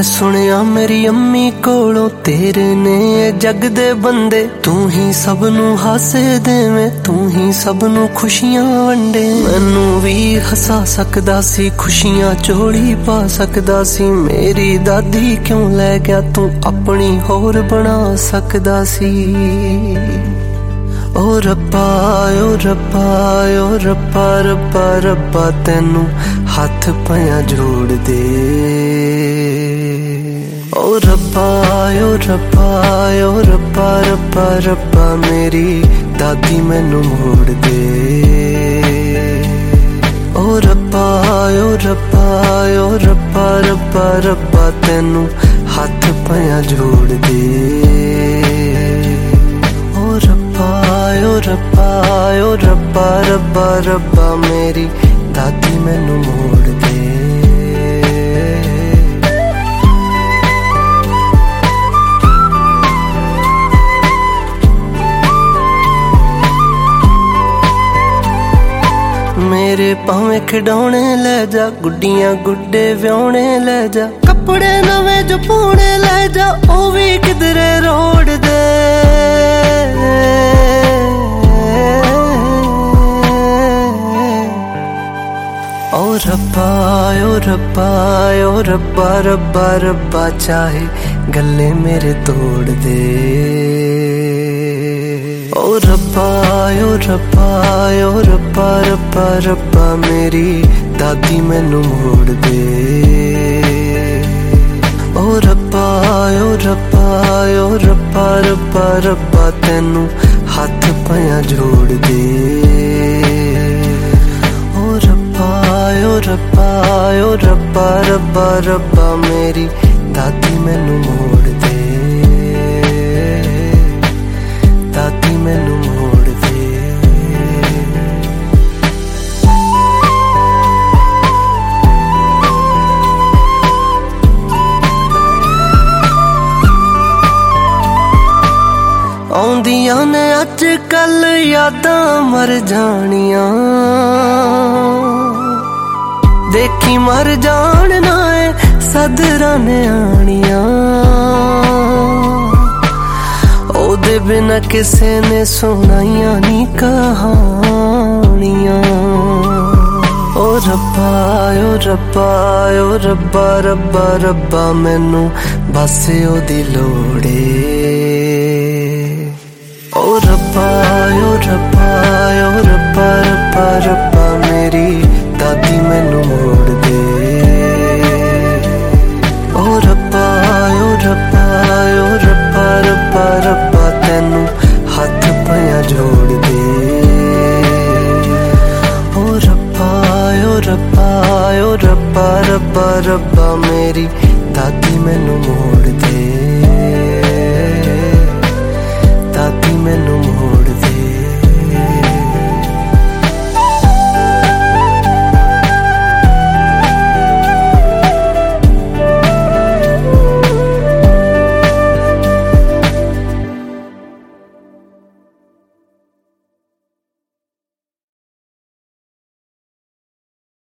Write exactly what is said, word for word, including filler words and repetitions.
सुनिया मेरी अम्मी कोलों तेरे ने जग दे बंदे, तू ही सबनू हासे देवे, तू ही सबनू खुशियां वंडे। मैनू भी हसा सकदा सी, खुशियां चोली पा सकदा सी, मेरी दादी क्यों लै गया तू अपनी होर बना सकदा सी। ओ रब्बा ओ रब्बा ओ रब्बा रब्बा रब्बा तैनू हाथ पाया जोड़ दे। ओ रब्बा ओ रब्बा ओ रब्बा रब्बा रब्बा मेरी दादी मैनू मोड़ दे। ओ रब्बा ओ रब्बा ओ रब्बा रब्बा रब्बा तैनू हाथ पाया जोड़ दे। ओ रब्बा ओ रब्बा ओ रब्बा रब्बा रब्बा मेरी दादी मैनू मोड़ दे। मेरे भावे खिडौने ले जा, गुड्डियां गुड्डे व्योने ले जा, कपड़े नवे जो पूने ले जा, ओ भी किधरे रोड दे। ओ रब्बा ओ रब्बा ओ रब्बा रब्बा रब्बा चाहे गल्ले मेरे तोड़ दे। ओ रब्बा ओ रब्बा ओ रब्बा रब्बा रब्बा मेरी दादी मैनू मोड़ दे। ओ रब्बा ओ रब्बा ओ रब्बा रब्बा रब्बा तैनू हाथ पाया जोड़ दे। ओ रब्बा ओ रब्बा ओ रब्बा रब्बा रब्बा मेरी दादी मैनू मोड़ दे। दादी मैनू मोड़ दे। आउंदियां ने अज कल यादां मर जानियां, देखी मर जान ना सदरा ने आनियां, ओदे बिना किसे ने सुनाइयां नी कहानियां। ओ रब्बा ओ रब्बा ओ रब्बा रब्बा रब्बा मैनू बस ओदी लोड़े। ओ रब्बा ओ रब्बा ओ रब्बा रब्बा रब्बा मेरी दादी मैनू मोड़ दे। ओ रब्बा ओ रब्बा ओ रब्बा रब्बा रब्बा तैनू हाथ पाया जोड़ दे। ओ रब्बा ओ रब्बा ओ रब्बा रब्बा रब्बा मेरी दादी मैनू मोड़ दे। दादी मैनू